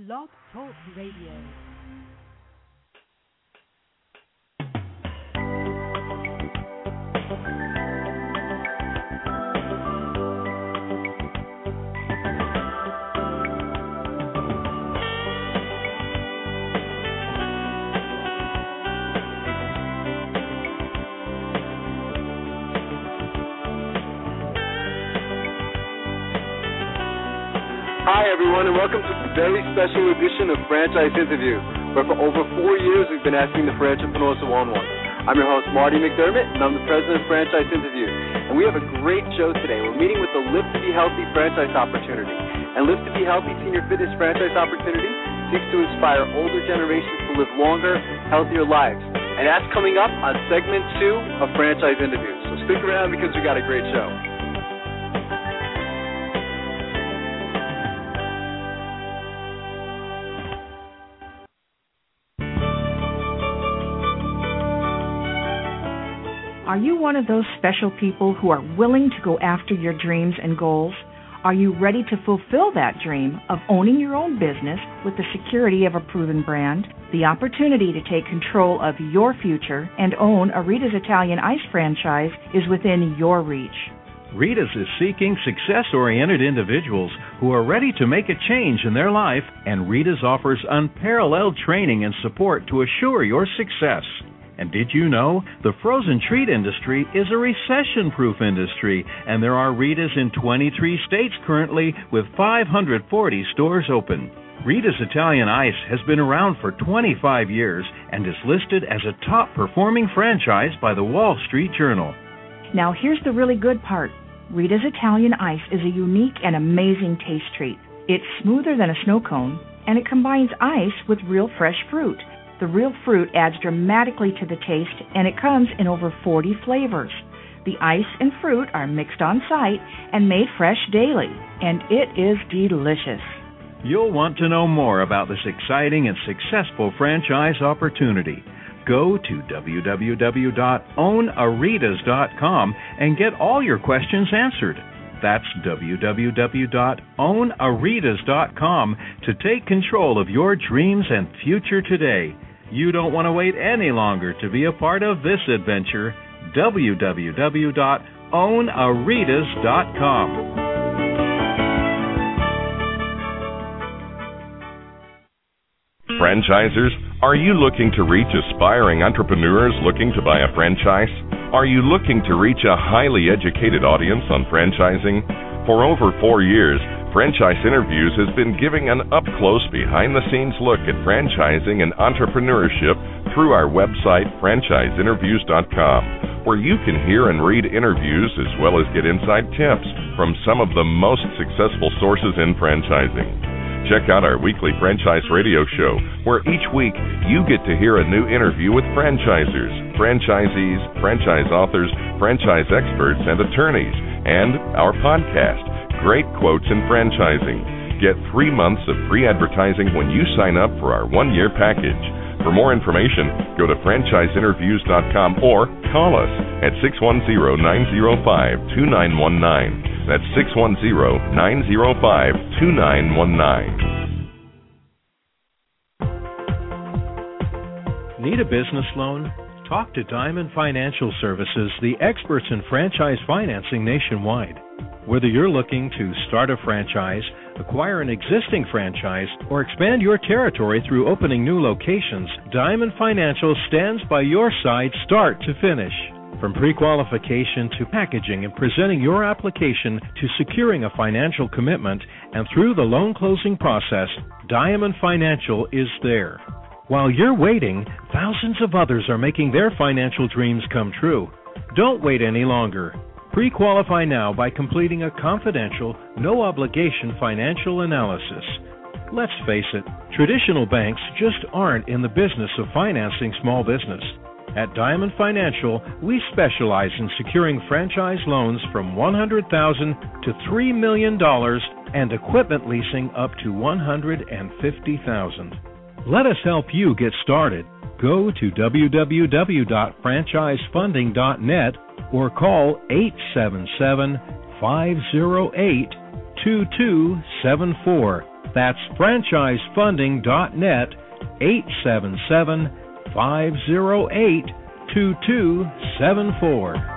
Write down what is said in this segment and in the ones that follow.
Blog Talk Radio. Hi, everyone, and welcome to a very special edition of Franchise Interview, where for over 4 years we've been asking the franchipreneurs to one-on-one. I'm your host, Marty McDermott, and I'm the president of Franchise Interview. And we have a great show today. We're meeting with the Live to Be Healthy franchise opportunity. And Live to Be Healthy Senior Fitness franchise opportunity seeks to inspire older generations to live longer, healthier lives. And that's coming up on segment 2 of Franchise Interview. So stick around because we got a great show. Are you one of those special people who are willing to go after your dreams and goals? Are you ready to fulfill that dream of owning your own business with the security of a proven brand? The opportunity to take control of your future and own a Rita's Italian Ice franchise is within your reach. Rita's is seeking success-oriented individuals who are ready to make a change in their life, and Rita's offers unparalleled training and support to assure your success. And did you know the frozen treat industry is a recession-proof industry, and there are Rita's in 23 states currently with 540 stores open. Rita's Italian Ice has been around for 25 years and is listed as a top-performing franchise by the Wall Street Journal. Now here's the really good part. Rita's Italian Ice is a unique and amazing taste treat. It's smoother than a snow cone, and it combines ice with real fresh fruit. The real fruit adds dramatically to the taste, and it comes in over 40 flavors. The ice and fruit are mixed on site and made fresh daily, and it is delicious. You'll want to know more about this exciting and successful franchise opportunity. Go to www.ownaritas.com and get all your questions answered. That's www.ownaritas.com to take control of your dreams and future today. You don't want to wait any longer to be a part of this adventure. www.ownaritas.com. Franchisers, are you looking to reach aspiring entrepreneurs looking to buy a franchise? Are you looking to reach a highly educated audience on franchising? For over 4 years, Franchise Interviews has been giving an up-close, behind-the-scenes look at franchising and entrepreneurship through our website, franchiseinterviews.com, where you can hear and read interviews as well as get inside tips from some of the most successful sources in franchising. Check out our weekly franchise radio show, where each week you get to hear a new interview with franchisers, franchisees, franchise authors, franchise experts, and attorneys, and our podcast, Great Quotes in Franchising. Get 3 months of free advertising when you sign up for our 1-year package. For more information, go to franchiseinterviews.com or call us at 610-905-2919. That's 610-905-2919. Need a business loan? Talk to Diamond Financial Services, the experts in franchise financing nationwide. Whether you're looking to start a franchise, acquire an existing franchise, or expand your territory through opening new locations, Diamond Financial stands by your side start to finish. From pre-qualification to packaging and presenting your application to securing a financial commitment and through the loan closing process, Diamond Financial is there. While you're waiting, thousands of others are making their financial dreams come true. Don't wait any longer. Pre-qualify now by completing a confidential, no-obligation financial analysis. Let's face it, traditional banks just aren't in the business of financing small business. At Diamond Financial, we specialize in securing franchise loans from $100,000 to $3 million and equipment leasing up to $150,000. Let us help you get started. Go to www.franchisefunding.net or call 877-508-2274. That's franchisefunding.net, 877-508-2274.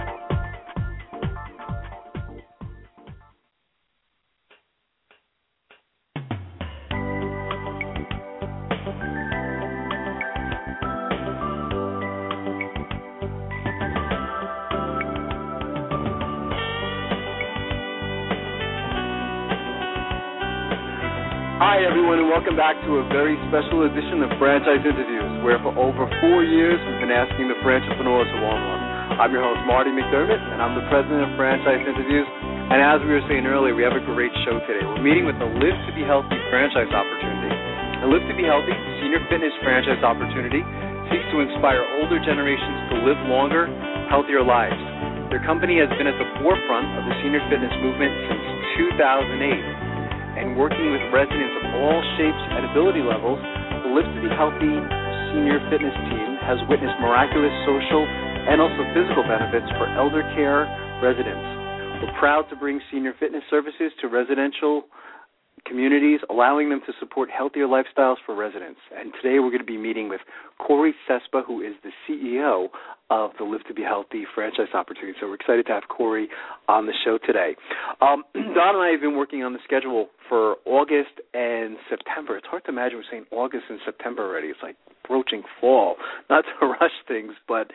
Hi, everyone, and welcome back to a very special edition of Franchise Interviews, where for over 4 years we've been asking the franchipreneurs who want one. I'm your host, Marty McDermott, and I'm the president of Franchise Interviews. And as we were saying earlier, we have a great show today. We're meeting with the Live to Be Healthy franchise opportunity. The Live to Be Healthy Senior Fitness franchise opportunity seeks to inspire older generations to live longer, healthier lives. Their company has been at the forefront of the senior fitness movement since 2008. And working with residents of all shapes and ability levels, the Live to Be Healthy Senior Fitness team has witnessed miraculous social and also physical benefits for elder care residents. We're proud to bring senior fitness services to residential communities, allowing them to support healthier lifestyles for residents. And today we're going to be meeting with Corey Cespa, who is the CEO of the Live to Be Healthy franchise opportunity. So we're excited to have Corey on the show today. Don and I have been working on the schedule for August and September. It's hard to imagine we're saying August and September already. It's like approaching fall. Not to rush things, but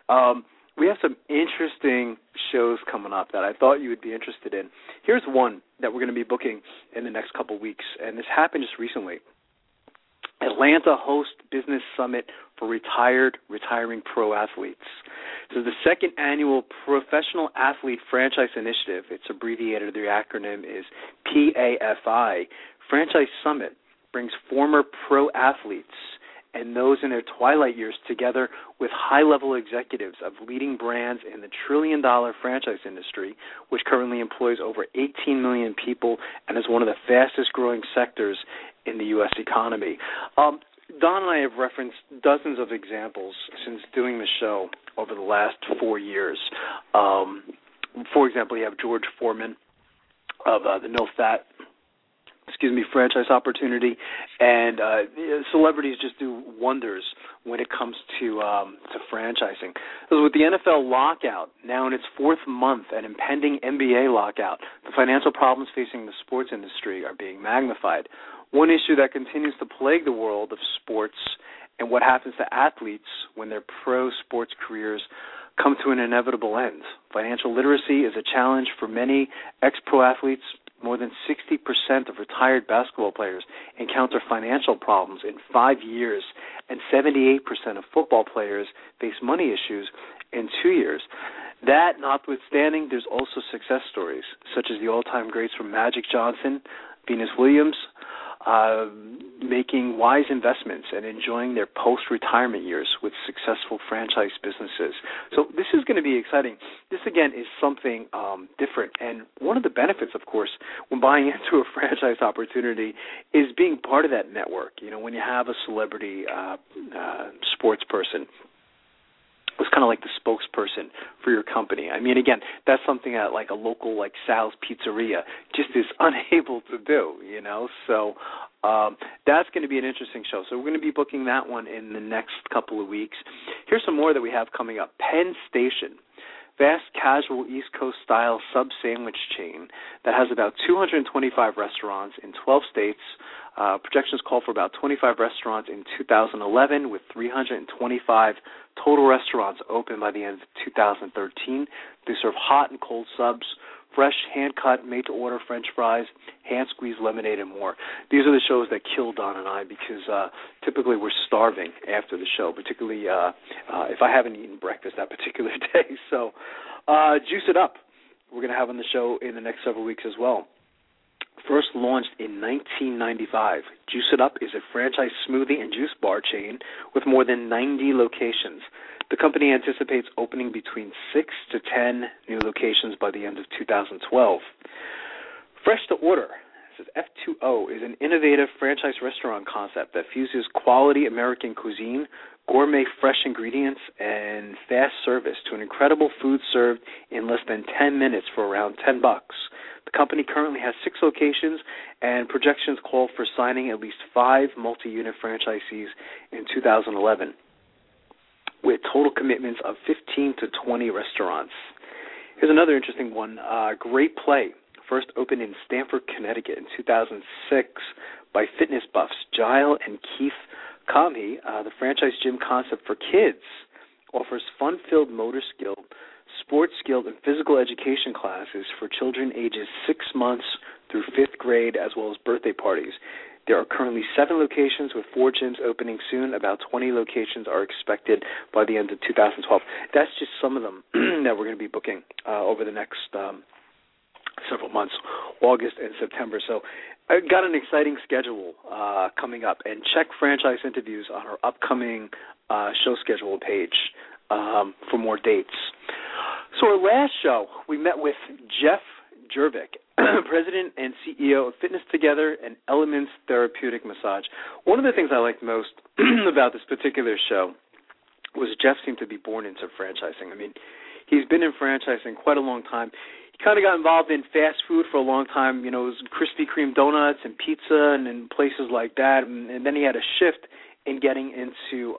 we have some interesting shows coming up that I thought you would be interested in. Here's one that we're going to be booking in the next couple weeks, and this happened just recently. Atlanta hosts Business Summit for retiring pro athletes. So the second annual Professional Athlete Franchise Initiative, it's abbreviated, the acronym is PAFI. Franchise Summit brings former pro athletes and those in their twilight years together with high-level executives of leading brands in the trillion-dollar franchise industry, which currently employs over 18 million people and is one of the fastest-growing sectors in the U.S. economy. Don and I have referenced dozens of examples since doing the show over the last 4 years. For example, you have George Foreman of the No Fat franchise opportunity, and celebrities just do wonders when it comes to franchising. So with the NFL lockout now in its fourth month and impending NBA lockout, the financial problems facing the sports industry are being magnified. One issue that continues to plague the world of sports and what happens to athletes when their pro sports careers come to an inevitable end. Financial literacy is a challenge for many ex-pro athletes. More than 60% of retired basketball players encounter financial problems in 5 years, and 78% of football players face money issues in 2 years. That notwithstanding, there's also success stories, such as the all-time greats from Magic Johnson, Venus Williams, making wise investments and enjoying their post-retirement years with successful franchise businesses. So this is going to be exciting. This, again, is something different. And one of the benefits, of course, when buying into a franchise opportunity is being part of that network. You know, when you have a celebrity sports person, was kind of like the spokesperson for your company. I mean, again, that's something that like a local like Sal's Pizzeria just is unable to do, you know. So that's going to be an interesting show. So we're going to be booking that one in the next couple of weeks. Here's some more that we have coming up. Penn Station, fast casual East Coast style sub-sandwich chain that has about 225 restaurants in 12 states. Projections call for about 25 restaurants in 2011 with 325 total restaurants open by the end of 2013. They serve hot and cold subs, fresh, hand-cut, made-to-order French fries, hand-squeezed lemonade, and more. These are the shows that kill Don and I because typically we're starving after the show, particularly if I haven't eaten breakfast that particular day. So Juice It Up, we're going to have on the show in the next several weeks as well. First launched in 1995, Juice It Up is a franchise smoothie and juice bar chain with more than 90 locations. The company anticipates opening between 6 to 10 new locations by the end of 2012. Fresh to Order, this is F2O, is an innovative franchise restaurant concept that fuses quality American cuisine, gourmet fresh ingredients, and fast service to an incredible food served in less than 10 minutes for around $10. The company currently has 6 locations, and projections call for signing at least 5 multi-unit franchisees in 2011, with total commitments of 15 to 20 restaurants. Here's another interesting one. Great Play first opened in Stamford, Connecticut in 2006 by fitness buffs Gile and Keith Comey. The franchise gym concept for kids offers fun-filled motor skill, sports skill, and physical education classes for children ages 6 months through 5th grade, as well as birthday parties. There are currently 7 locations, with 4 gyms opening soon. About 20 locations are expected by the end of 2012. That's just some of them that we're going to be booking over the next several months, August and September. So I've got an exciting schedule coming up, and check franchise interviews on our upcoming show schedule page for more dates. So our last show, we met with Jeff Jervik, President and CEO of Fitness Together and Elements Therapeutic Massage. One of the things I liked most about this particular show was Jeff seemed to be born into franchising. I mean, he's been in franchising quite a long time. He kind of got involved in fast food for a long time. You know, it was Krispy Kreme donuts and pizza and places like that. And then he had a shift in getting into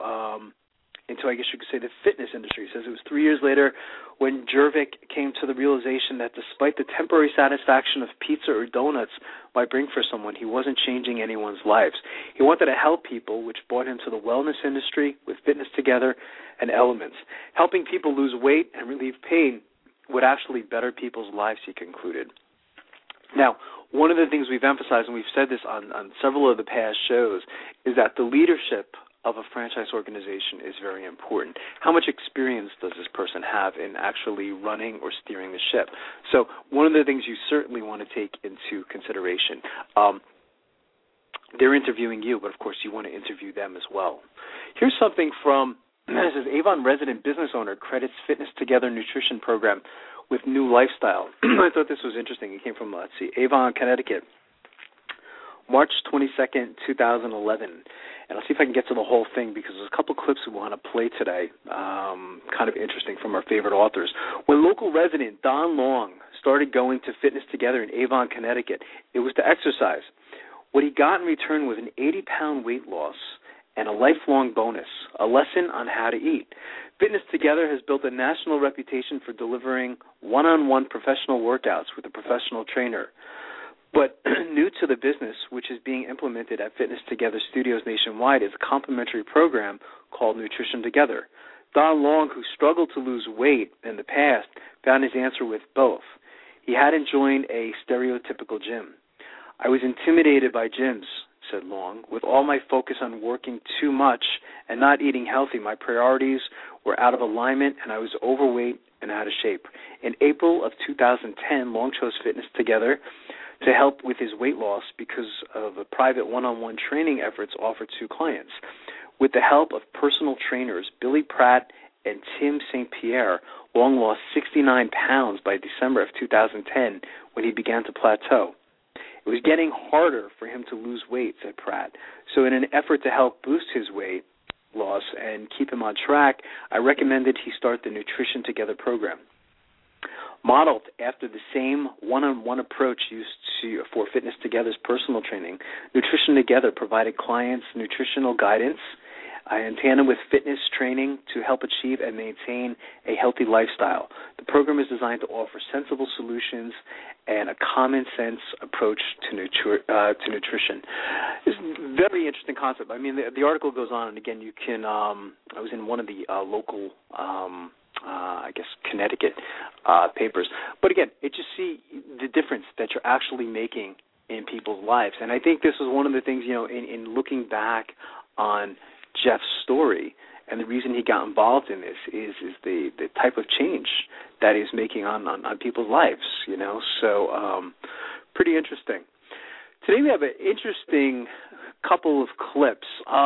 I guess you could say, the fitness industry. He says it was 3 years later when Jervik came to the realization that despite the temporary satisfaction of pizza or donuts might bring for someone, he wasn't changing anyone's lives. He wanted to help people, which brought him to the wellness industry with Fitness Together and Elements. Helping people lose weight and relieve pain would actually better people's lives, he concluded. Now, one of the things we've emphasized, and we've said this on several of the past shows, is that the leadership of a franchise organization is very important. How much experience does this person have in actually running or steering the ship? So one of the things you certainly want to take into consideration, they're interviewing you, but of course you want to interview them as well. Here's something from, this is Avon resident business owner credits Fitness Together nutrition program with new lifestyle. I thought this was interesting. It came from, Avon, Connecticut, March 22nd, 2011. And I'll see if I can get to the whole thing because there's a couple clips we want to play today, kind of interesting, from our favorite authors. When local resident Don Long started going to Fitness Together in Avon, Connecticut, it was to exercise. What he got in return was an 80-pound weight loss and a lifelong bonus, a lesson on how to eat. Fitness Together has built a national reputation for delivering one-on-one professional workouts with a professional trainer. But new to the business, which is being implemented at Fitness Together studios nationwide, is a complimentary program called Nutrition Together. Don Long, who struggled to lose weight in the past, found his answer with both. He hadn't joined a stereotypical gym. I was intimidated by gyms, said Long. With all my focus on working too much and not eating healthy, my priorities were out of alignment and I was overweight and out of shape. In April of 2010, Long chose Fitness Together to help with his weight loss because of a private one-on-one training efforts offered to clients. With the help of personal trainers Billy Pratt and Tim St. Pierre, Long lost 69 pounds by December of 2010 when he began to plateau. It was getting harder for him to lose weight, said Pratt. So in an effort to help boost his weight loss and keep him on track, I recommended he start the Nutrition Together program. Modeled after the same one-on-one approach used for Fitness Together's personal training, Nutrition Together provided clients nutritional guidance in tandem with fitness training to help achieve and maintain a healthy lifestyle. The program is designed to offer sensible solutions and a common-sense approach to nutrition. It's a very interesting concept. I mean, the article goes on, and again, you can I was in one of the local Connecticut papers. But again, it just see the difference that you're actually making in people's lives. And I think this was one of the things, in looking back on Jeff's story, and the reason he got involved in this is the type of change that he's making on people's lives, So pretty interesting. Today we have an interesting couple of clips.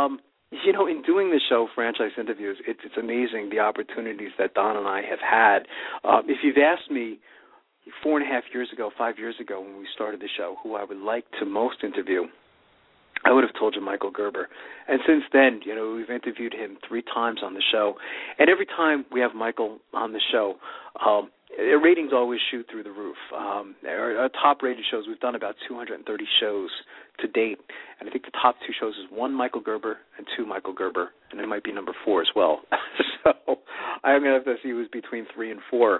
In doing the show, Franchise Interviews, it's amazing the opportunities that Don and I have had. If you've asked me 5 years ago when we started the show, who I would like to most interview, I would have told you Michael Gerber. And since then, we've interviewed him 3 times on the show. And every time we have Michael on the show, their ratings always shoot through the roof. Our top-rated shows, we've done about 230 shows to date, and I think the top 2 shows is 1 Michael Gerber and 2 Michael Gerber, and it might be number 4 as well. So I'm going to have to see who's between 3 and 4.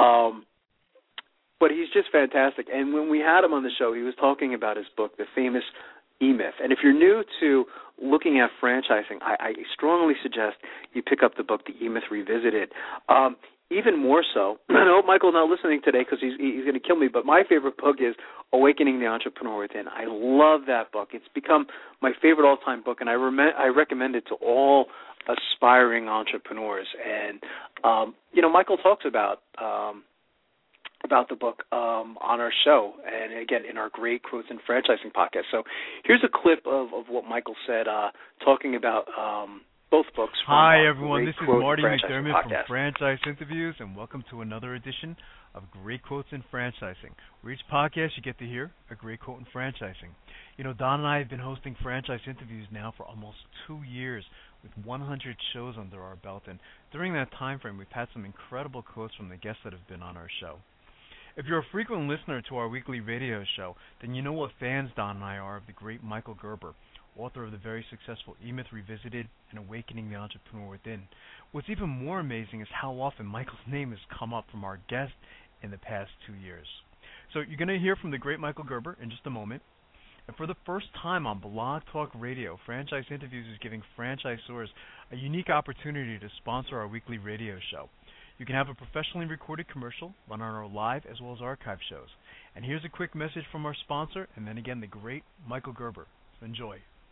But he's just fantastic. And when we had him on the show, he was talking about his book, The Famous E-Myth. And if you're new to looking at franchising, I strongly suggest you pick up the book, The E-Myth Revisited. Even more so, I hope Michael's not listening today because he's going to kill me, but my favorite book is Awakening the Entrepreneur Within. I love that book. It's become my favorite all-time book, and I recommend it to all aspiring entrepreneurs. And, Michael talks about the book on our show, and again, in our Great Quotes in Franchising podcast. So here's a clip of what Michael said talking about both books. Hi, everyone. This is Marty McDermott from Franchise Interviews, and welcome to another edition of Great Quotes in Franchising, where each podcast you get to hear a great quote in franchising. Don and I have been hosting Franchise Interviews now for almost 2 years, with 100 shows under our belt, and during that time frame, we've had some incredible quotes from the guests that have been on our show. If you're a frequent listener to our weekly radio show, then you know what fans Don and I are of the great Michael Gerber, author of the very successful E-Myth Revisited and Awakening the Entrepreneur Within. What's even more amazing is how often Michael's name has come up from our guests in the past 2 years. So you're going to hear from the great Michael Gerber in just a moment. And for the first time on Blog Talk Radio, Franchise Interviews is giving franchisors a unique opportunity to sponsor our weekly radio show. You can have a professionally recorded commercial run on our live as well as archive shows. And here's a quick message from our sponsor, and then again the great Michael Gerber. So enjoy.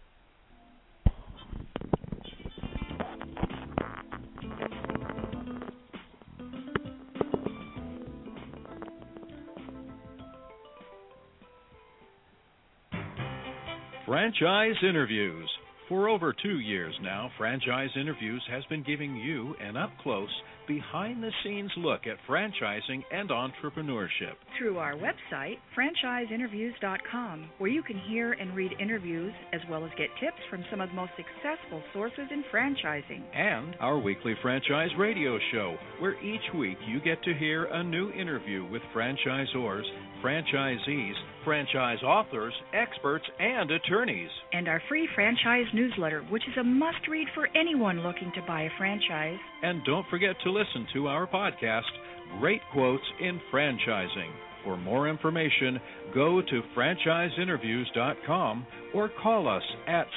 Franchise Interviews. For over 2 years now, Franchise Interviews has been giving you an up-close, behind-the-scenes look at franchising and entrepreneurship. Through our website, franchiseinterviews.com, where you can hear and read interviews as well as get tips from some of the most successful sources in franchising. And our weekly franchise radio show, where each week you get to hear a new interview with franchisors, franchisees, franchise authors, experts, and attorneys. And our free franchise newsletter, which is a must-read for anyone looking to buy a franchise. And don't forget to listen to our podcast, Great Quotes in Franchising. For more information, go to franchiseinterviews.com or call us at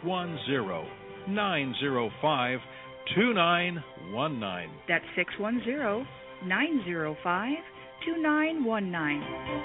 610-905-2919. That's 610-905-2919.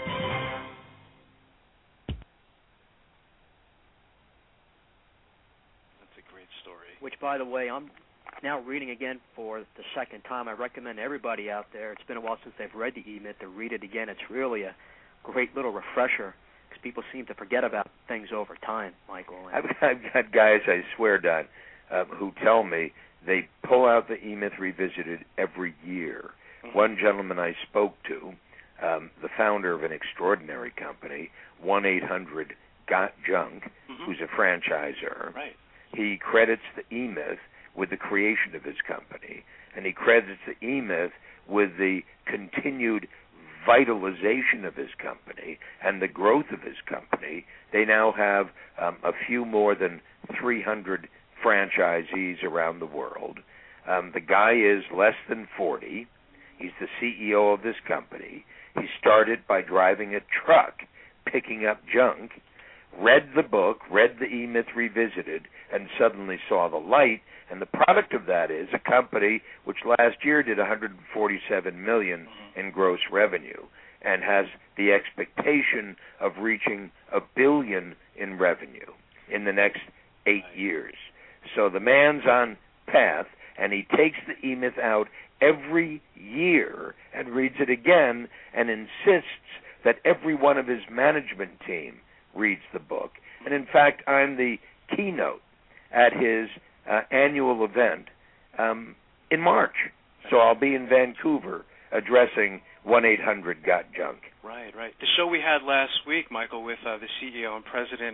Which, by the way, I'm now reading again for the second time. I recommend everybody out there, it's been a while since they've read the E-Myth, to read it again. It's really a great little refresher because people seem to forget about things over time, Michael. I've got guys, I swear, Don, who tell me they pull out the E-Myth Revisited every year. Mm-hmm. One gentleman I spoke to, the founder of an extraordinary company, 1-800-GOT-JUNK, mm-hmm. who's a franchisor. Right. He credits the E-Myth with the creation of his company, and he credits the E-Myth with the continued vitalization of his company and the growth of his company. They now have a few more than 300 franchisees around the world. The guy is less than 40. He's the CEO of this company. He started by driving a truck, picking up junk, read the book, read the E-Myth Revisited, and suddenly saw the light. And the product of that is a company which last year did $147 million in gross revenue and has the expectation of reaching $1 billion in revenue in the next 8 years. So the man's on path, and he takes the E-Myth out every year and reads it again and insists that every one of his management team reads the book. And in fact, I'm the keynote at his annual event in March. So I'll be in Vancouver addressing 1-800-GOT-JUNK. Right. The show we had last week, Michael, with the CEO and president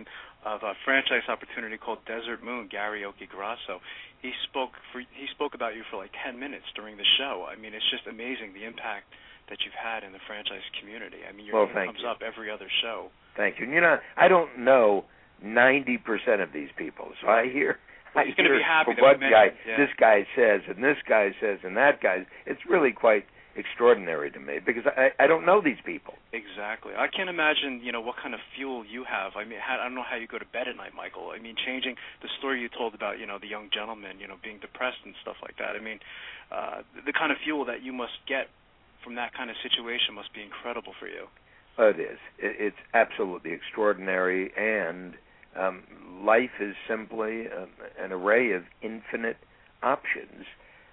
franchise opportunity called Desert Moon, Gary Okigrasso. He spoke about you for like 10 minutes during the show. I mean, it's just amazing the impact that you've had in the franchise community. I mean, your name comes up every other show. Thank you. And, you know, I don't know 90% of these people, so I hear. Well, he's going to be happy what guy this guy says and this guy says and that guy. It's really quite extraordinary to me because I don't know these people. Exactly. I can't imagine, you know, what kind of fuel you have. I mean, I don't know how you go to bed at night, Michael. I mean, changing the story you told about, you know, the young gentleman, you know, being depressed and stuff like that. I mean, the kind of fuel that you must get from that kind of situation must be incredible for you. It is. It's absolutely extraordinary, and life is simply an array of infinite options,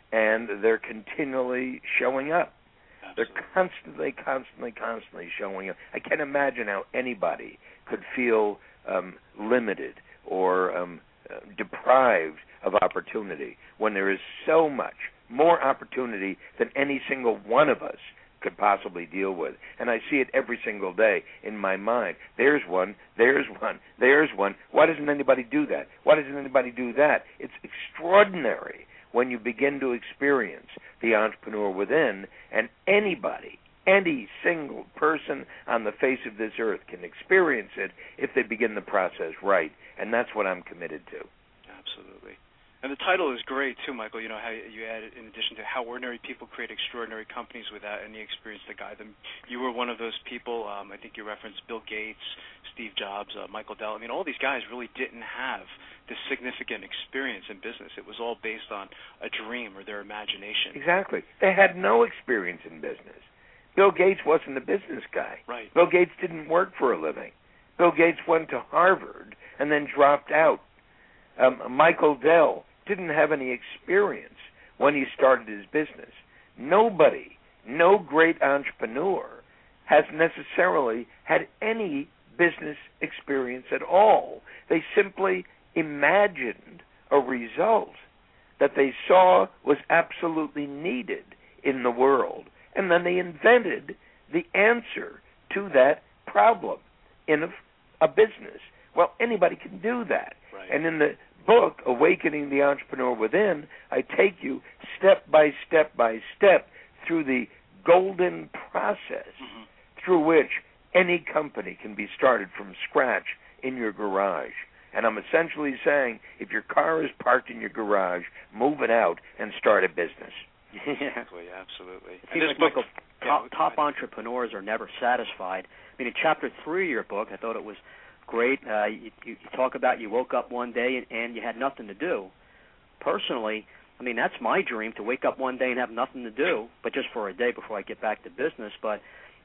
and they're continually showing up. Absolutely. They're constantly showing up. I can't imagine how anybody could feel limited or deprived of opportunity when there is so much more opportunity than any single one of us could possibly deal with. And I see it every single day in my mind. There's one, there's one, there's one. Why doesn't anybody do that? Why doesn't anybody do that? It's extraordinary when you begin to experience the entrepreneur within, and anybody, any single person on the face of this earth can experience it if they begin the process right. And that's what I'm committed to. Absolutely. And the title is great, too, Michael. You know, how you added, in addition to how ordinary people create extraordinary companies without any experience to guide them. You were one of those people. I think you referenced Bill Gates, Steve Jobs, Michael Dell. I mean, all these guys really didn't have this significant experience in business. It was all based on a dream or their imagination. Exactly. They had no experience in business. Bill Gates wasn't a business guy. Right. Bill Gates didn't work for a living. Bill Gates went to Harvard and then dropped out. Michael Dell didn't have any experience when he started his business. Nobody, no great entrepreneur has necessarily had any business experience at all. They simply imagined a result that they saw was absolutely needed in the world, and then they invented the answer to that problem in a business. Well, anybody can do that. Right. And in the book, Awakening the Entrepreneur Within, I take you step by step through the golden process through which any company can be started from scratch in your garage. And I'm essentially saying, if your car is parked in your garage, move it out and start a business. Exactly, absolutely. It seems like, Michael, top entrepreneurs are never satisfied. I mean, in Chapter 3 of your book, I thought it was great. You talk about you woke up one day and you had nothing to do. Personally, I mean, that's my dream, to wake up one day and have nothing to do, but just for a day before I get back to business. But,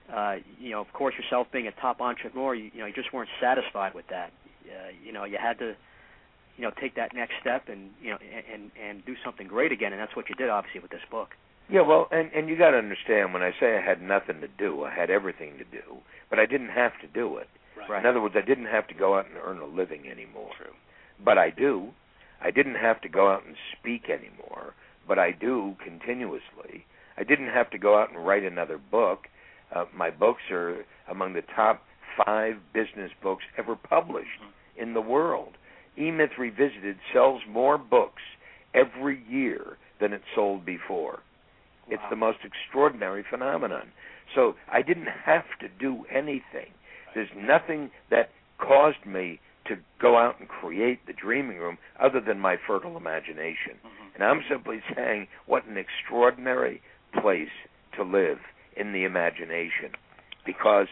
you know, of course, yourself being a top entrepreneur, you just weren't satisfied with that. You know, you had to, you know, take that next step and, you know, and do something great again, and that's what you did, obviously, with this book. Yeah, well, and you got to understand, when I say I had nothing to do, I had everything to do, but I didn't have to do it. Right. In other words, I didn't have to go out and earn a living anymore. True. But I do. I didn't have to go out and speak anymore, but I do continuously. I didn't have to go out and write another book. My books are among the top 5 business books ever published in the world. E-Myth Revisited sells more books every year than it sold before. Wow. It's the most extraordinary phenomenon. So I didn't have to do anything. There's nothing that caused me to go out and create the dreaming room other than my fertile imagination. And I'm simply saying, what an extraordinary place to live in the imagination. Because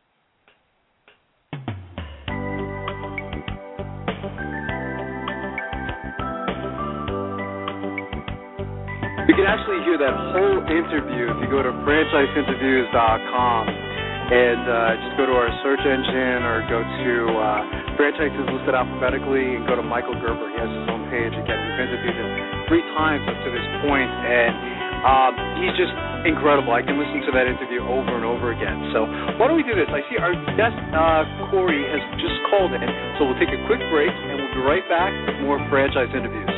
you can actually hear that whole interview if you go to franchiseinterviews.com. And just go to our search engine or go to franchises listed alphabetically and go to Michael Gerber. He has his own page. Again, we've interviewed him 3 times up to this point, and he's just incredible. I can listen to that interview over and over again. So why don't we do this? I see our guest, Corey, has just called in, so we'll take a quick break, and we'll be right back with more franchise interviews.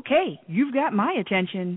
Okay, you've got my attention.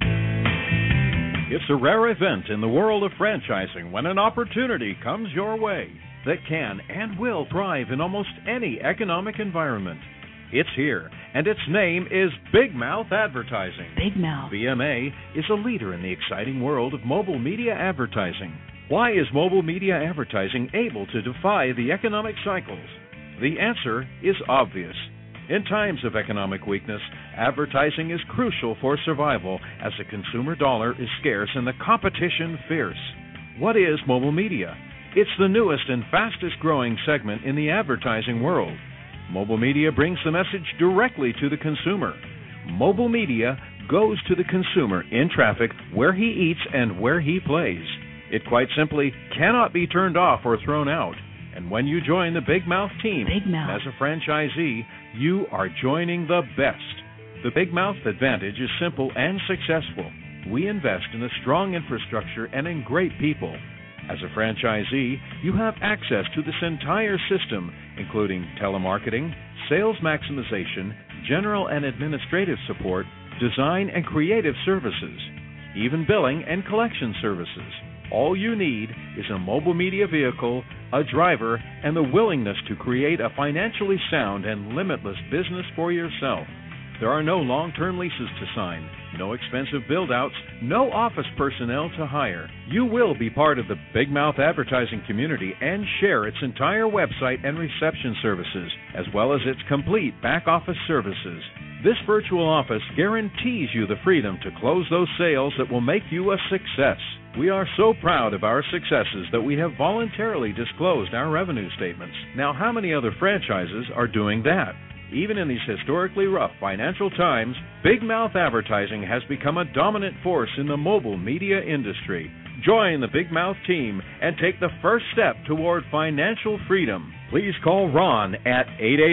It's a rare event in the world of franchising when an opportunity comes your way that can and will thrive in almost any economic environment. It's here, and its name is Big Mouth Advertising. Big Mouth. BMA is a leader in the exciting world of mobile media advertising. Why is mobile media advertising able to defy the economic cycles? The answer is obvious. In times of economic weakness, advertising is crucial for survival as the consumer dollar is scarce and the competition fierce. What is mobile media? It's the newest and fastest growing segment in the advertising world. Mobile media brings the message directly to the consumer. Mobile media goes to the consumer in traffic, where he eats and where he plays. It quite simply cannot be turned off or thrown out. And when you join the Big Mouth team as a franchisee, you are joining the best. The Big Mouth advantage is simple and successful. We invest in a strong infrastructure and in great people. As a franchisee, you have access to this entire system, including telemarketing, sales maximization, general and administrative support, design and creative services, even billing and collection services. All you need is a mobile media vehicle, a driver, and the willingness to create a financially sound and limitless business for yourself. There are no long-term leases to sign, no expensive build-outs, no office personnel to hire. You will be part of the Big Mouth advertising community and share its entire website and reception services, as well as its complete back-office services. This virtual office guarantees you the freedom to close those sales that will make you a success. We are so proud of our successes that we have voluntarily disclosed our revenue statements. Now, how many other franchises are doing that? Even in these historically rough financial times, Big Mouth Advertising has become a dominant force in the mobile media industry. Join the Big Mouth team and take the first step toward financial freedom. Please call Ron at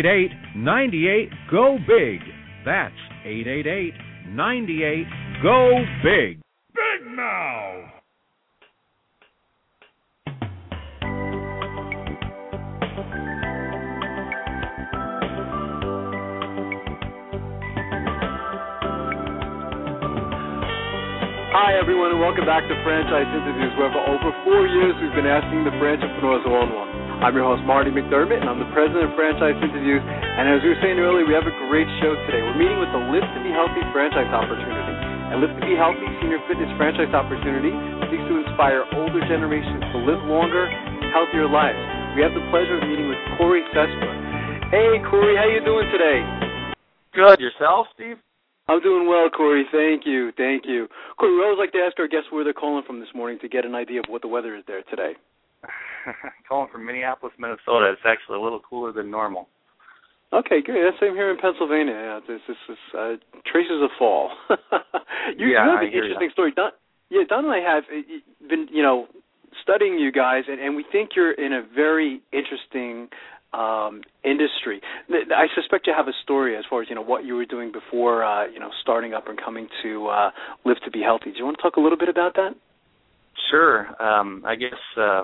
888-98-GO-BIG. That's 888-98-GO-BIG. Big Mouth! Hi, everyone, and welcome back to Franchise Interviews, where for over 4 years we've been asking the franchise entrepreneurs who own one. I'm your host, Marty McDermott, and I'm the president of Franchise Interviews. And as we were saying earlier, we have a great show today. We're meeting with the Live to Be Healthy franchise opportunity. And Live to Be Healthy Senior Fitness franchise opportunity seeks to inspire older generations to live longer, healthier lives. We have the pleasure of meeting with Corey Sespa. Hey, Corey, how you doing today? Good. Yourself, Steve? I'm doing well, Corey. Thank you. Corey, we always like to ask our guests where they're calling from this morning to get an idea of what the weather is there today. Calling from Minneapolis, Minnesota. It's actually a little cooler than normal. Okay, good. That's same here in Pennsylvania. Yeah, this is traces of fall. You have an interesting story. Don and I have been, studying you guys, and we think you're in a very interesting industry. I suspect you have a story as far as what you were doing before starting up and coming to Live to Be Healthy. Do you want to talk a little bit about that? Sure. I guess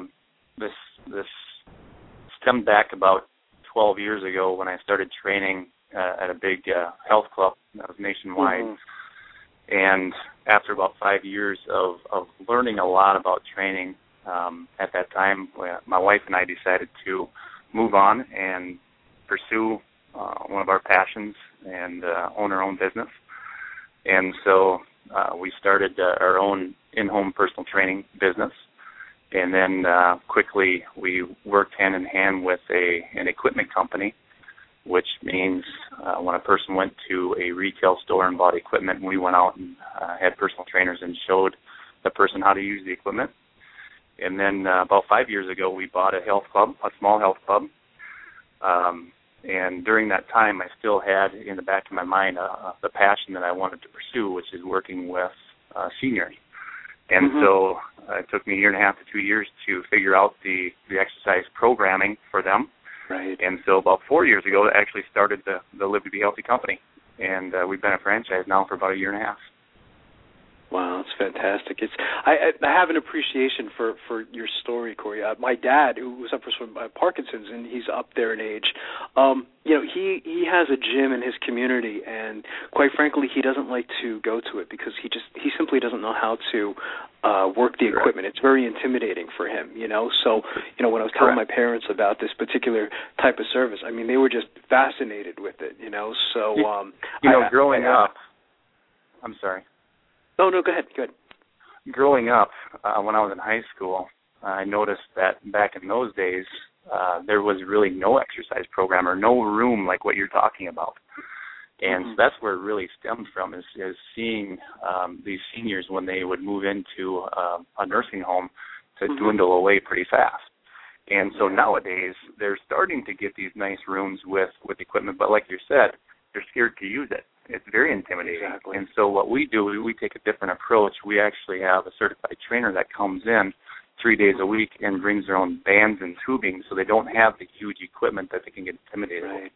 this stemmed back about 12 years ago when I started training at a big health club that was nationwide. Mm-hmm. And after about 5 years of learning a lot about training, at that time, my wife and I decided to move on and pursue one of our passions and own our own business. And so we started our own in-home personal training business. And then quickly we worked hand in hand with an equipment company, which means when a person went to a retail store and bought equipment, we went out and had personal trainers and showed the person how to use the equipment. And then about 5 years ago, we bought a health club, a small health club. And during that time, I still had in the back of my mind the passion that I wanted to pursue, which is working with seniors. And so it took me 1.5 to 2 years to figure out the exercise programming for them. Right. And so about 4 years ago, I actually started the Live to Be Healthy company. And we've been a franchise now for about 1.5 years. Wow, that's fantastic. I have an appreciation for your story, Corey. My dad, who suffers from Parkinson's, and he's up there in age, he has a gym in his community, and quite frankly, he doesn't like to go to it because he simply doesn't know how to work the equipment. It's very intimidating for him, So, when I was telling my parents about this particular type of service, I mean, they were just fascinated with it, So, growing up, I'm sorry. No, go ahead. Growing up, when I was in high school, I noticed that back in those days, there was really no exercise program or no room like what you're talking about. And so that's where it really stemmed from, is seeing these seniors when they would move into a nursing home to dwindle away pretty fast. And so nowadays, they're starting to get these nice rooms with equipment, but like you said, they're scared to use it. It's very intimidating. Exactly. And so what we do, we take a different approach. We actually have a certified trainer that comes in 3 days a week and brings their own bands and tubing, so they don't have the huge equipment that they can get intimidated with.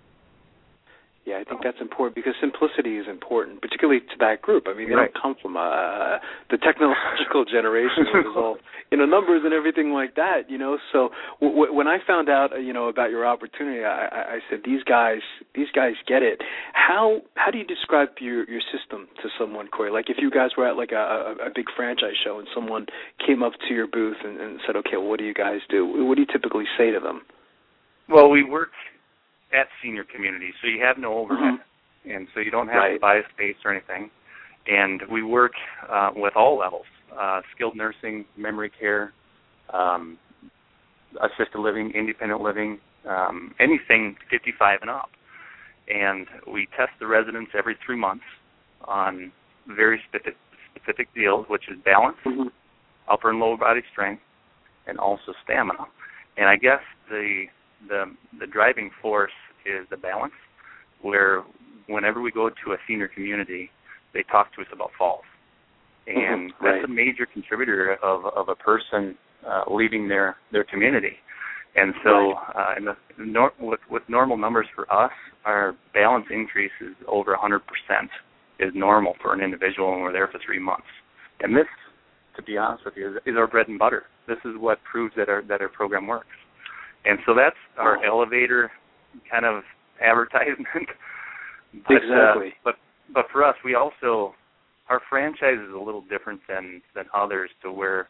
Yeah, I think that's important because simplicity is important, particularly to that group. I mean, they don't come from the technological generation where there's all numbers and everything like that. So when I found out about your opportunity, I said these guys get it. How do you describe your system to someone, Corey? Like if you guys were at like a big franchise show and someone came up to your booth and said, okay, well, what do you guys do? What do you typically say to them? Well, we work at senior communities, so you have no overhead, and so you don't have to buy a space or anything. And we work with all levels, skilled nursing, memory care, assisted living, independent living, anything 55 and up. And we test the residents every 3 months on very specific deals, which is balance, upper and lower body strength, and also stamina. And I guess the driving force is the balance, where whenever we go to a senior community, they talk to us about falls. And that's a major contributor of a person leaving their community. And so with normal numbers for us, our balance increase is over 100% is normal for an individual when we're there for 3 months. And this, to be honest with you, is our bread and butter. This is what proves that our program works. And so that's our elevator kind of advertisement. Exactly. But for us, we also, our franchise is a little different than others, to where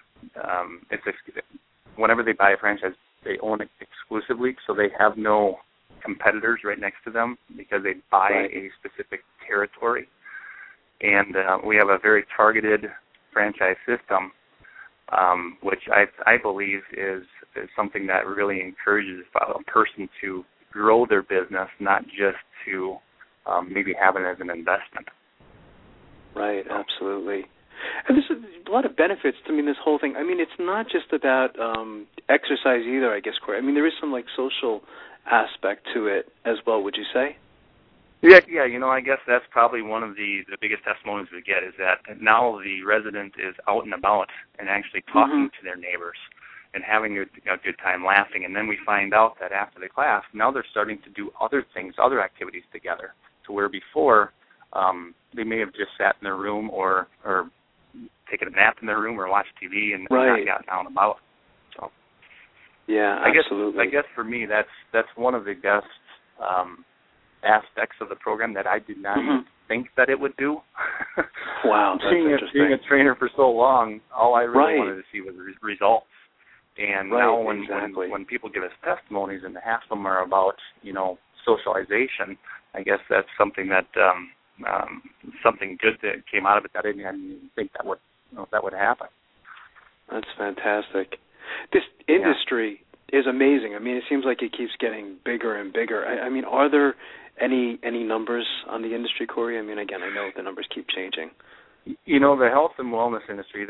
whenever they buy a franchise, they own it exclusively, so they have no competitors right next to them because they buy a specific territory. And we have a very targeted franchise system, which I believe is something that really encourages a person to grow their business, not just to maybe have it as an investment. Right, absolutely. And there's a lot of benefits to this whole thing. I mean, it's not just about exercise either, I guess, Corey. I mean, there is some social aspect to it as well, would you say? Yeah, I guess that's probably one of the biggest testimonies we get, is that now the resident is out and about and actually talking to their neighbors and having a good time laughing. And then we find out that after the class, now they're starting to do other things, other activities together, to where before they may have just sat in their room or taken a nap in their room or watched TV and not gotten out and about. So, yeah, absolutely. I guess for me, that's one of the best aspects of the program that I did not even think that it would do. Wow, that's interesting. Being a trainer for so long, all I really wanted to see was results. And now when people give us testimonies, and half of them are about socialization, I guess that's something that something good that came out of it that I didn't even think that would happen. That's fantastic. This industry is amazing. I mean, it seems like it keeps getting bigger and bigger. I mean, are there any numbers on the industry, Corey? I mean, again, I know the numbers keep changing. The health and wellness industry,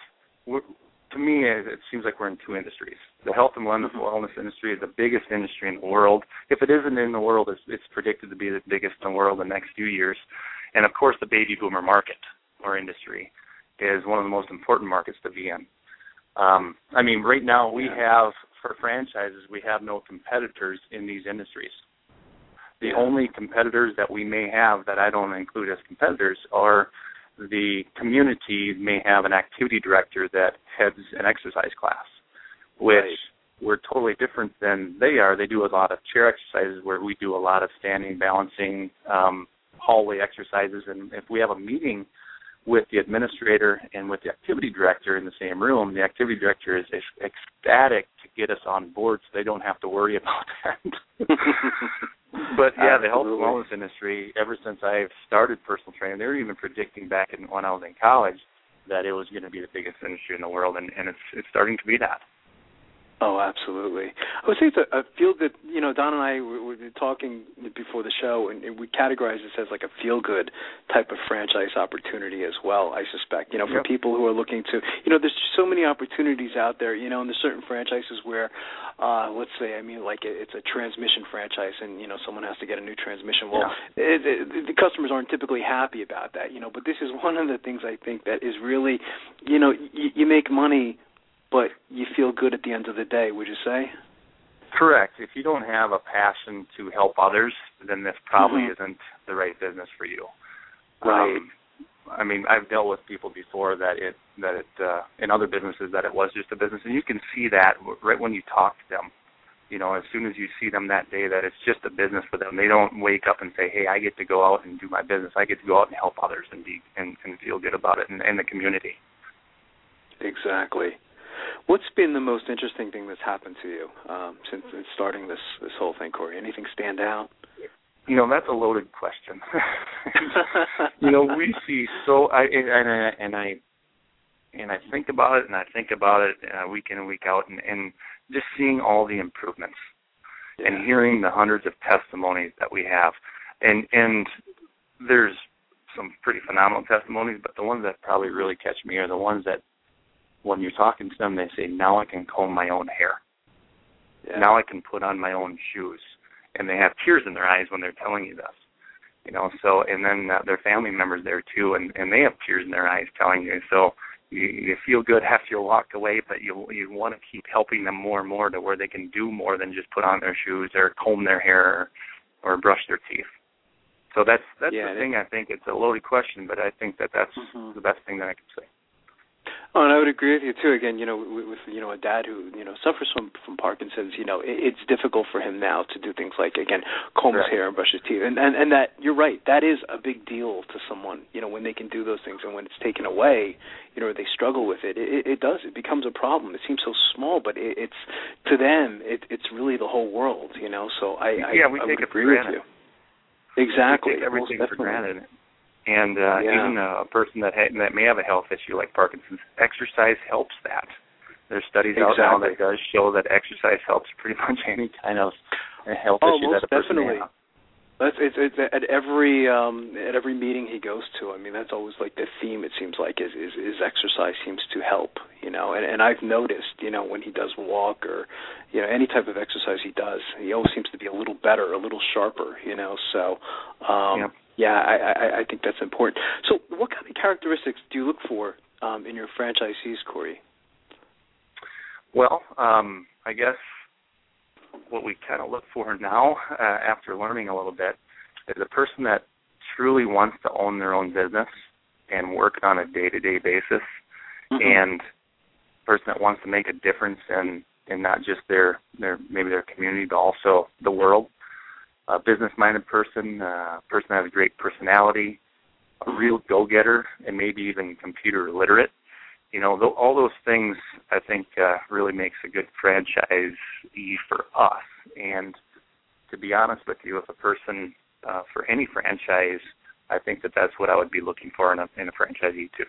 to me, it seems like we're in two industries. The health and wellness industry is the biggest industry in the world. If it isn't in the world, it's predicted to be the biggest in the world in the next few years. And, of course, the baby boomer market or industry is one of the most important markets to be in. I mean, right now we have, for franchises, we have no competitors in these industries. The only competitors that we may have that I don't include as competitors are the community may have an activity director that heads an exercise class, which we're totally different than they are. They do a lot of chair exercises where we do a lot of standing, balancing, hallway exercises. And if we have a meeting with the administrator and with the activity director in the same room, the activity director is ecstatic to get us on board so they don't have to worry about that. But, yeah, the health and wellness industry, ever since I've started personal training, they were even predicting back when I was in college that it was going to be the biggest industry in the world, and it's starting to be that. Oh, absolutely. I would say it's a field that, Don and I were talking before the show, and we categorize this as like a feel-good type of franchise opportunity as well, I suspect, for people who are looking to, there's so many opportunities out there, and there's certain franchises where, let's say, like it's a transmission franchise and, someone has to get a new transmission. Well, the customers aren't typically happy about that, but this is one of the things I think that is really, you make money, but you feel good at the end of the day, would you say? Correct. If you don't have a passion to help others, then this probably isn't the right business for you. Right. I've dealt with people before that it in other businesses that it was just a business, and you can see that right when you talk to them. As soon as you see them that day, that it's just a business for them. They don't wake up and say, "Hey, I get to go out and do my business. I get to go out and help others and feel good about it and the community." Exactly. What's been the most interesting thing that's happened to you since starting this whole thing, Corey? Anything stand out? That's a loaded question. We see so I think about it, and I think about it week in and week out, and just seeing all the improvements and hearing the hundreds of testimonies that we have, and there's some pretty phenomenal testimonies, but the ones that probably really catch me are the ones that, when you're talking to them, they say, "Now I can comb my own hair. Yeah. Now I can put on my own shoes." And they have tears in their eyes when they're telling you this. So, and then their family members there too, and they have tears in their eyes telling you. So you feel good after you walk away, but you want to keep helping them more and more to where they can do more than just put on their shoes or comb their hair or brush their teeth. So that's the thing. I think it's a loaded question, but I think that's the best thing that I can say. Oh, and I would agree with you too. Again, with a dad who suffers from Parkinson's, it's difficult for him now to do things like, again, comb his hair and brush his teeth, and that you're right. That is a big deal to someone, when they can do those things, and when it's taken away, they struggle with it. It does. It becomes a problem. It seems so small, but it's to them, it's really the whole world. So I would agree with you. Exactly. We take everything for granted. And even a person that may have a health issue like Parkinson's, exercise helps that. There's studies out now that does show that exercise helps pretty much any kind of health issue that a person may have. It's at every meeting he goes to. That's always like the theme. It seems like is exercise seems to help. And I've noticed, when he does walk or any type of exercise he does, he always seems to be a little better, a little sharper. So. Yeah, I think that's important. So what kind of characteristics do you look for in your franchisees, Corey? Well, I guess what we kind of look for now, after learning a little bit, is a person that truly wants to own their own business and work on a day-to-day basis, and a person that wants to make a difference in not just their community, but also the world. A business-minded person, a person that has a great personality, a real go-getter, and maybe even computer literate. All those things I think really makes a good franchisee for us. And to be honest with you, if a person for any franchise, I think that's what I would be looking for in a franchisee too.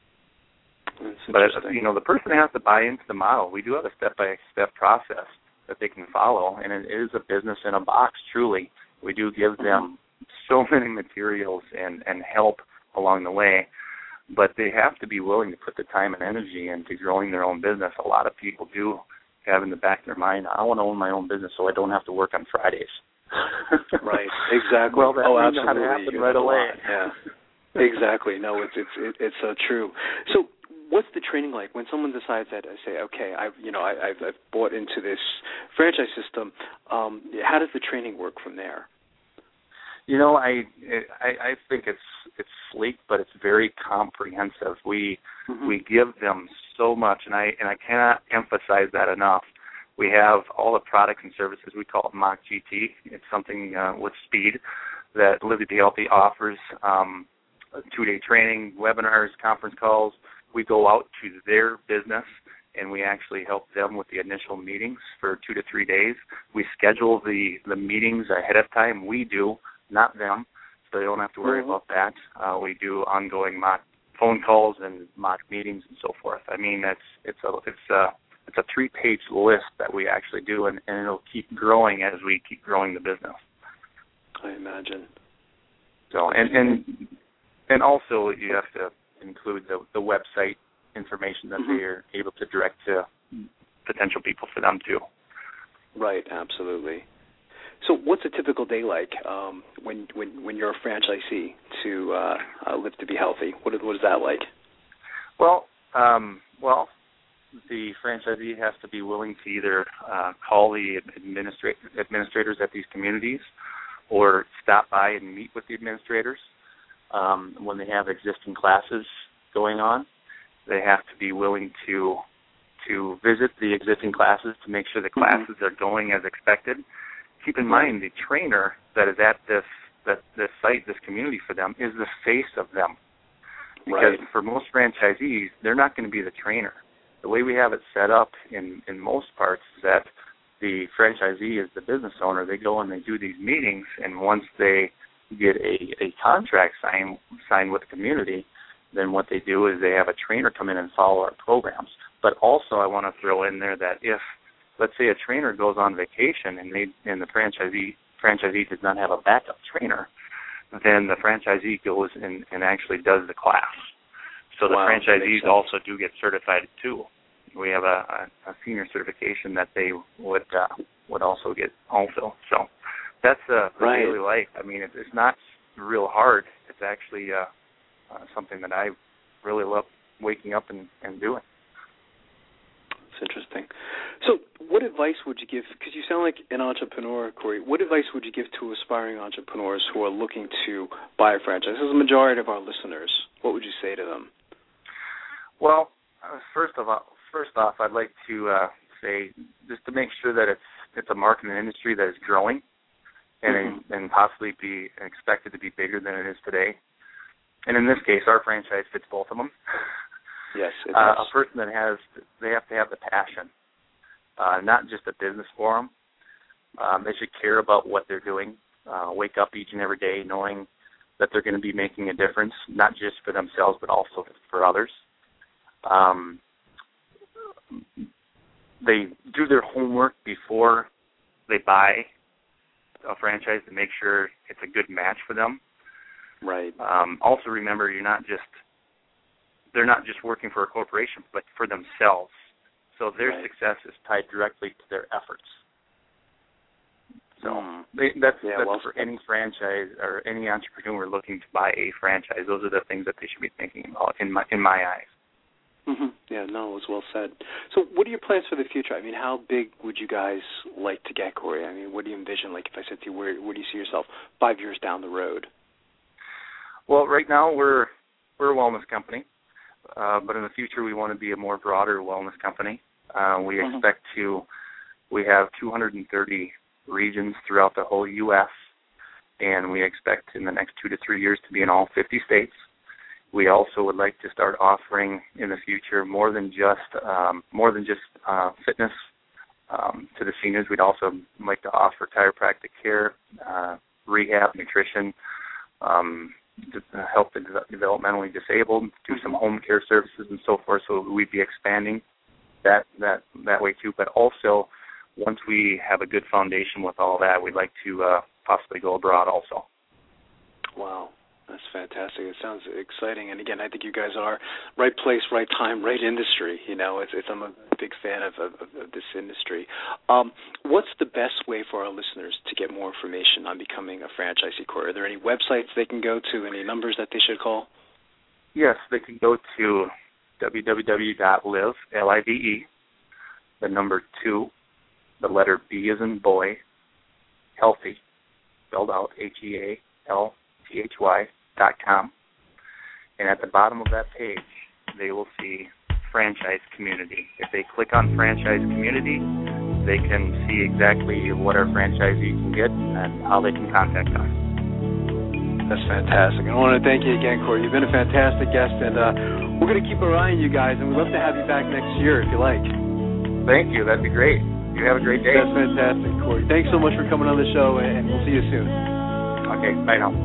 But the person has to buy into the model. We do have a step-by-step process that they can follow, and it is a business in a box, truly. We do give them so many materials and help along the way, but they have to be willing to put the time and energy into growing their own business. A lot of people do have in the back of their mind, I want to own my own business so I don't have to work on Fridays. Right, exactly. Well, that may absolutely. not happen right away. Yeah, exactly. No, it's so true. So what's the training like when someone decides that, I say, okay, I've bought into this franchise system? How does the training work from there? I think it's sleek, but it's very comprehensive. We give them so much, and I cannot emphasize that enough. We have all the products and services. We call it Mach GT. It's something with speed that Live to Be Healthy offers. 2-day training, webinars, conference calls. We go out to their business, and we actually help them with the initial meetings for 2 to 3 days. We schedule the meetings ahead of time. We do, not them, so they don't have to worry about that. We do ongoing mock phone calls and mock meetings and so forth. I mean, it's a 3-page list that we actually do, and it'll keep growing as we keep growing the business. I imagine. So and also you have to include the website information that they are able to direct to potential people for them too. Right, absolutely. So what's a typical day like when you're a franchisee to Live to Be Healthy? What is that like? Well, the franchisee has to be willing to either call the administrators at these communities or stop by and meet with the administrators. When they have existing classes going on, they have to be willing to visit the existing classes to make sure the classes are going as expected. Keep in mind, the trainer that is at this site, this community for them, is the face of them. Because for most franchisees, they're not going to be the trainer. The way we have it set up in most parts is that the franchisee is the business owner. They go and they do these meetings, and once they get a contract signed with the community, then what they do is they have a trainer come in and follow our programs. But also I want to throw in there that if, let's say, a trainer goes on vacation and the franchisee does not have a backup trainer, then the franchisee goes and actually does the class. So the franchisees also do get certified too. We have a senior certification that they would also get also. So that's the daily life. I mean, it's not real hard. It's actually something that I really love waking up and doing. It's interesting. So what advice would you give, because you sound like an entrepreneur, Corey, what advice would you give to aspiring entrepreneurs who are looking to buy a franchise? This is the majority of our listeners. What would you say to them? Well, first off, I'd like to say just to make sure that it's a market in the industry that is growing and possibly be expected to be bigger than it is today. And in this case, our franchise fits both of them. Yes, it does. A person they have to have the passion, not just a business for them. They should care about what they're doing, wake up each and every day knowing that they're going to be making a difference, not just for themselves but also for others. They do their homework before they buy a franchise to make sure it's a good match for them. Right. Also remember, they're not just working for a corporation, but for themselves. So their success is tied directly to their efforts. So that's for any franchise or any entrepreneur looking to buy a franchise. Those are the things that they should be thinking about in my eyes. Yeah, no, it was well said. So what are your plans for the future? I mean, how big would you guys like to get, Corey? I mean, what do you envision? Like if I said to you, where do you see yourself 5 years down the road? Well, right now we're a wellness company, but in the future we want to be a more broader wellness company. We expect we have 230 regions throughout the whole U.S., and we expect in the next 2 to 3 years to be in all 50 states. We also would like to start offering in the future more than just fitness to the seniors. We'd also like to offer chiropractic care, rehab, nutrition, help the developmentally disabled, do some home care services and so forth. So we'd be expanding that way too. But also, once we have a good foundation with all that, we'd like to possibly go abroad also. Wow. That's fantastic. It sounds exciting. And, again, I think you guys are right place, right time, right industry. You know, I'm a big fan of this industry. What's the best way for our listeners to get more information on becoming a franchisee, Corey? Are there any websites they can go to, any numbers that they should call? Yes, they can go to www.live, L-I-V-E, the number 2, the letter B as in boy, healthy, spelled out Healthy, FRANCHISE.com. And at the bottom of that page, they will see Franchise Community. If they click on Franchise Community, they can see exactly what our franchisee can get and how they can contact us. That's fantastic. I want to thank you again, Corey. You've been a fantastic guest, and we're going to keep our eye on you guys, and we'd love to have you back next year if you like. Thank you. That'd be great. You have a great day. That's fantastic, Corey. Thanks so much for coming on the show, and we'll see you soon. Okay, bye now.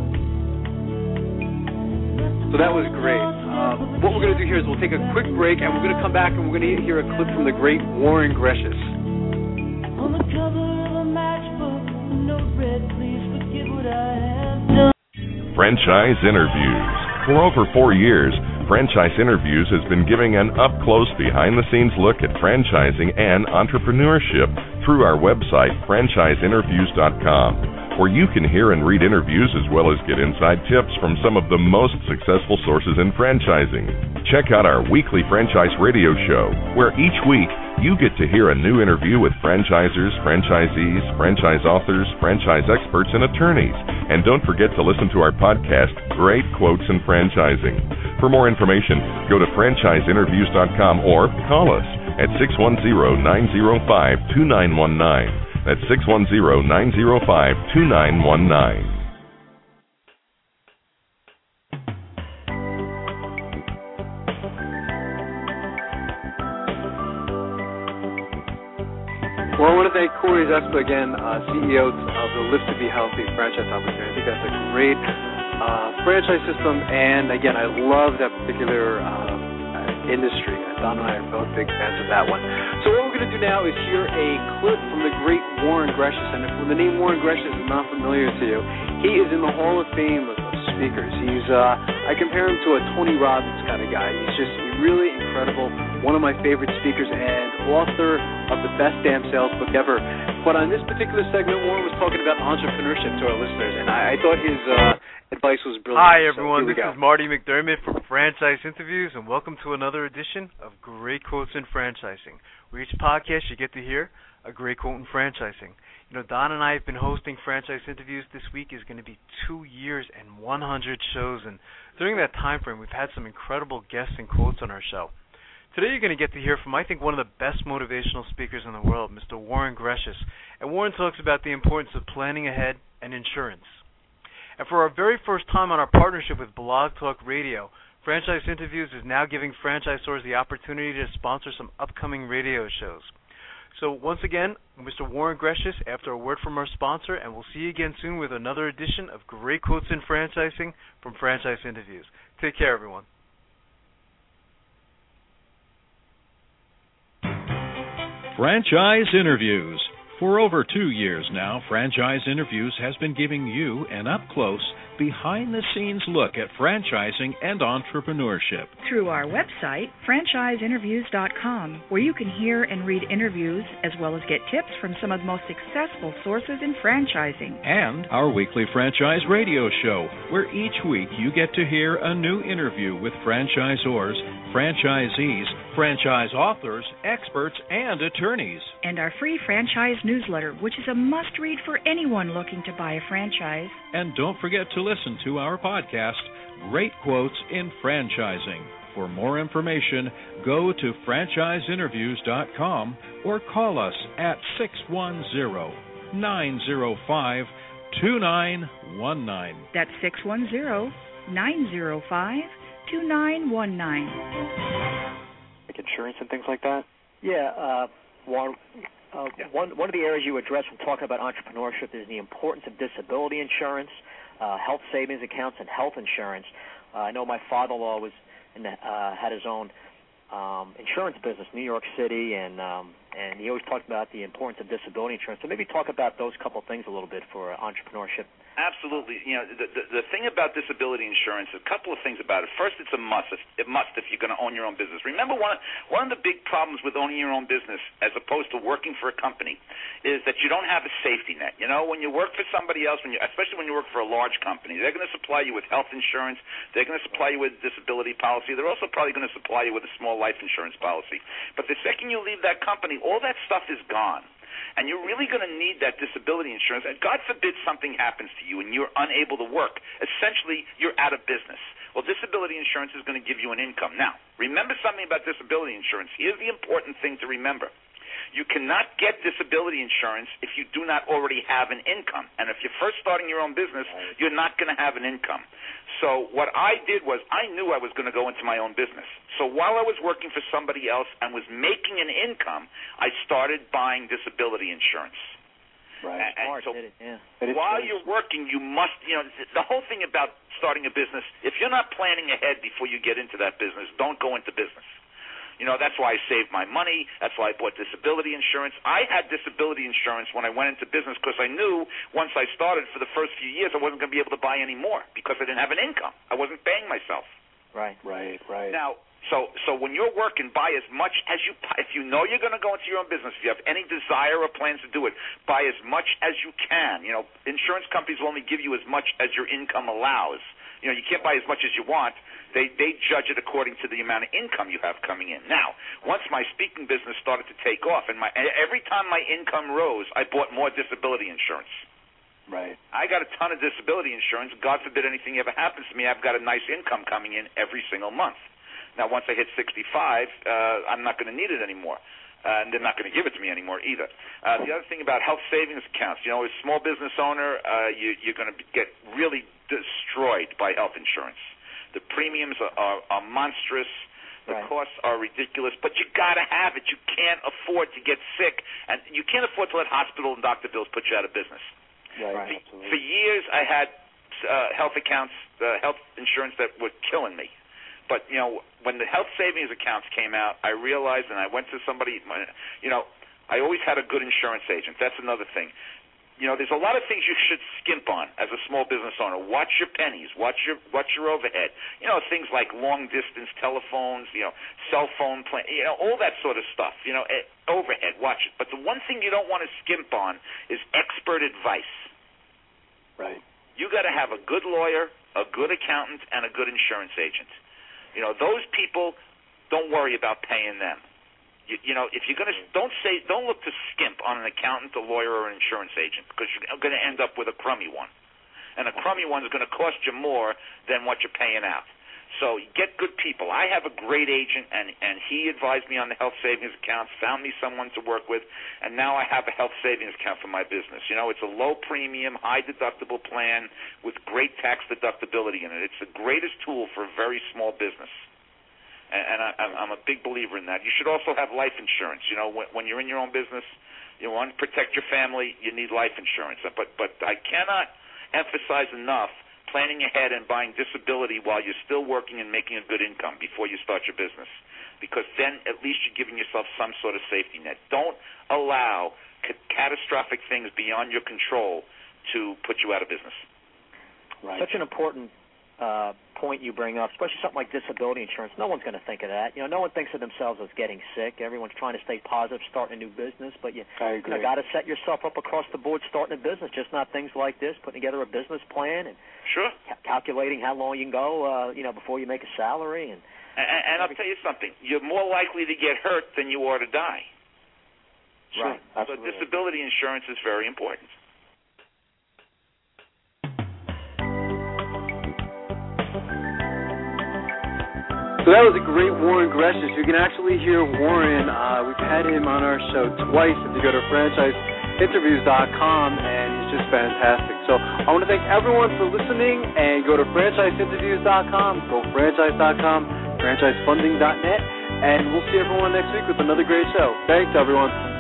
So that was great. What we're going to do here is we'll take a quick break, and we're going to come back, and we're going to hear a clip from the great Warren Greshus. On the cover of a matchbook, no red, please forgive what I have done. Franchise Interviews. For over 4 years, Franchise Interviews has been giving an up-close, behind-the-scenes look at franchising and entrepreneurship through our website, franchiseinterviews.com, where you can hear and read interviews as well as get inside tips from some of the most successful sources in franchising. Check out our weekly franchise radio show, where each week you get to hear a new interview with franchisers, franchisees, franchise authors, franchise experts, and attorneys. And don't forget to listen to our podcast, Great Quotes in Franchising. For more information, go to franchiseinterviews.com or call us at 610-905-2919. That's 610-905-2919. Well, I want to thank Corey Zespa again, CEO of the Live to Be Healthy franchise opportunity. I think that's a great franchise system, and again, I love that particular industry. Don and I are both big fans of that one. So what we're going to do now is hear a clip from the great Warren Greshus, and if the name Warren Greshus is not familiar to you, he is in the Hall of Fame of speakers. He's I compare him to a Tony Robbins kind of guy. He's just really incredible, one of my favorite speakers, and author of the best damn sales book ever. But on this particular segment, Warren was talking about entrepreneurship to our listeners, and I thought his advice was brilliant. Hi, everyone. So this is Marty McDermott from Franchise Interviews, and welcome to another edition of Great Quotes in Franchising, where each podcast you get to hear a great quote in franchising. You know, Don and I have been hosting Franchise Interviews. This week is going to be 2 years and 100 shows, and during that time frame, we've had some incredible guests and quotes on our show. Today you're going to get to hear from, I think, one of the best motivational speakers in the world, Mr. Warren Greshus. And Warren talks about the importance of planning ahead and insurance. And for our very first time on our partnership with Blog Talk Radio, Franchise Interviews is now giving franchisors the opportunity to sponsor some upcoming radio shows. So once again, Mr. Warren Greshus, after a word from our sponsor, and we'll see you again soon with another edition of Great Quotes in Franchising from Franchise Interviews. Take care, everyone. Franchise Interviews. For over 2 years now, Franchise Interviews has been giving you an up-close, behind-the-scenes look at franchising and entrepreneurship. Through our website, franchiseinterviews.com, where you can hear and read interviews as well as get tips from some of the most successful sources in franchising. And our weekly franchise radio show, where each week you get to hear a new interview with franchisors, franchisees, franchise authors, experts, and attorneys. And our free franchise newsletter, which is a must-read for anyone looking to buy a franchise. And don't forget to listen to our podcast, Great Quotes in Franchising. For more information, go to franchiseinterviews.com or call us at 610-905-2919. That's 610-905-2919. Like insurance and things like that? Yeah, Warren. One of the areas you address when talking about entrepreneurship is the importance of disability insurance, health savings accounts, and health insurance. I know my father-in-law was had his own insurance business in New York City, and he always talked about the importance of disability insurance. So maybe talk about those couple things a little bit for entrepreneurship. Absolutely. You know, the thing about disability insurance, a couple of things about it. First, it's a must. It must if you're going to own your own business. Remember, one of the big problems with owning your own business as opposed to working for a company is that you don't have a safety net. You know, when you work for somebody else, especially when you work for a large company, they're going to supply you with health insurance. They're going to supply you with disability policy. They're also probably going to supply you with a small life insurance policy. But the second you leave that company, all that stuff is gone. and you're really going to need that disability insurance. And God forbid something happens to you and you're unable to work. Essentially, you're out of business. Well, disability insurance is going to give you an income. Now, remember something about disability insurance. Here's the important thing to remember. You cannot get disability insurance if you do not already have an income. And if you're first starting your own business, you're not going to have an income. So what I did was I knew I was going to go into my own business. So while I was working for somebody else and was making an income, I started buying disability insurance. Right. And so while you're working, you must, the whole thing about starting a business, if you're not planning ahead before you get into that business, don't go into business. That's why I saved my money. That's why I bought disability insurance. I had disability insurance when I went into business because I knew once I started for the first few years I wasn't going to be able to buy any more because I didn't have an income. I wasn't paying myself. Right. Now, so when you're working, buy as much as you – if you know you're going to go into your own business, if you have any desire or plans to do it, buy as much as you can. Insurance companies will only give you as much as your income allows. You can't buy as much as you want. They judge it according to the amount of income you have coming in. Now, once my speaking business started to take off, and every time my income rose, I bought more disability insurance. Right. I got a ton of disability insurance. God forbid anything ever happens to me, I've got a nice income coming in every single month. Now, once I hit 65, I'm not going to need it anymore. And they're not going to give it to me anymore either. The other thing about health savings accounts, as a small business owner, you're going to get really destroyed by health insurance. The premiums are monstrous. The costs are ridiculous, but you got to have it. You can't afford to get sick, and you can't afford to let hospital and doctor bills put you out of business. Right. For years, I had health accounts, health insurance that were killing me. But, when the health savings accounts came out, I realized, and I went to somebody, I always had a good insurance agent. That's another thing. There's a lot of things you should skimp on as a small business owner. Watch your pennies. Watch your overhead. Things like long-distance telephones, cell phone plan, all that sort of stuff. Overhead, watch it. But the one thing you don't want to skimp on is expert advice. Right. You got to have a good lawyer, a good accountant, and a good insurance agent. Those people, don't worry about paying them. If you're going to, don't look to skimp on an accountant, a lawyer, or an insurance agent because you're going to end up with a crummy one. And a crummy one is going to cost you more than what you're paying out. So get good people. I have a great agent, and he advised me on the health savings accounts, found me someone to work with, and now I have a health savings account for my business. It's a low premium, high deductible plan with great tax deductibility in it. It's the greatest tool for a very small business. And I'm a big believer in that. You should also have life insurance. When you're in your own business, you want to protect your family, you need life insurance. But I cannot emphasize enough planning ahead and buying disability while you're still working and making a good income before you start your business, because then at least you're giving yourself some sort of safety net. Don't allow catastrophic things beyond your control to put you out of business. Right. Such an important point you bring up, especially something like disability insurance. No one's going to think of that. No one thinks of themselves as getting sick. Everyone's trying to stay positive, starting a new business, but you got to set yourself up across the board starting a business, just not things like this, putting together a business plan and calculating how long you can go, before you make a salary. And I'll tell you something. You're more likely to get hurt than you are to die. Right. So disability insurance is very important. So that was a great Warren Gresham. You can actually hear Warren. We've had him on our show twice. If you go to franchiseinterviews.com, and he's just fantastic. So I want to thank everyone for listening, and go to franchiseinterviews.com, go franchise.com, franchisefunding.net, and we'll see everyone next week with another great show. Thanks, everyone.